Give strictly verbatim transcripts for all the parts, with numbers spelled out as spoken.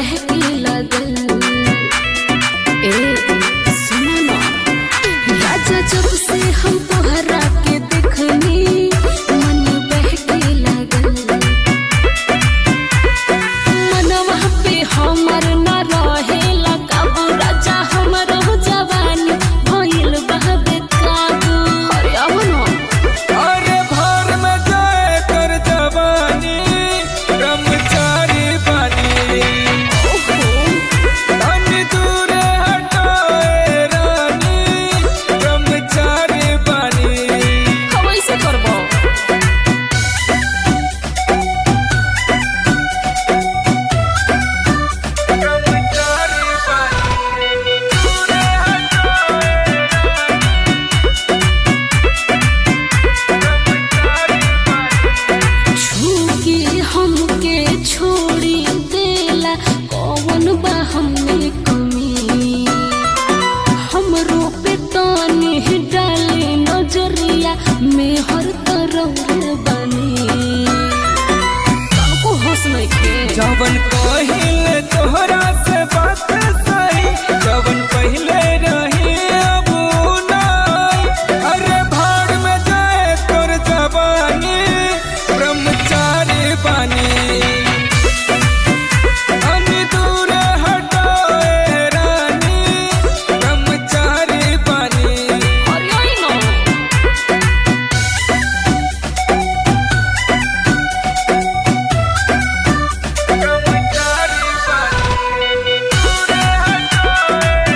बहके लगल। ए सुनो ना राजा, जब से हम तोहरा के देखनी मन बहके लगल। मनवा पे हमर न रहेला काबू, राजा हमर जवानी भइल बा बेकाबू। अरे अब ना अरे भार में जाए कर जवानी ब्रह्मचारी बनी। तनी दूर हटाए रानी ब्रह्मचारी बनी। हम ऐसे करबो। ब्रह्मचारी बनी। दूर हटाए छूके हमके छोड़ी देला कौन बा हमने कमी। हमरो पे ताने डाले नजरिया में हर तरह बनी। काको होश नइखे। जवन कहिले तोहरा से बात सही, जवन पहले रही अब नहीं। अरे भाड़ में जाए तोर जवानी ब्रह्मचारी बनी। तनी दूर हटाए रानी ब्रह्मचारी बनी। अरे ओइ ना ब्रह्मचारी बनी। दूर हटाए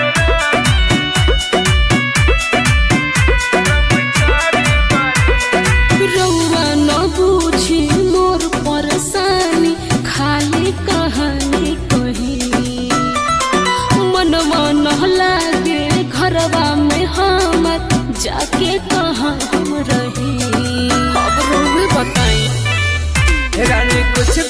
ब्रह्मचारी बनी। रउआ न बूझी मोर परेशानी, खाली कहानी कही। मनवा न लागे घरवा में हमर, जाके कहाँ हम रही। अब रउए बताई। रानी कुछ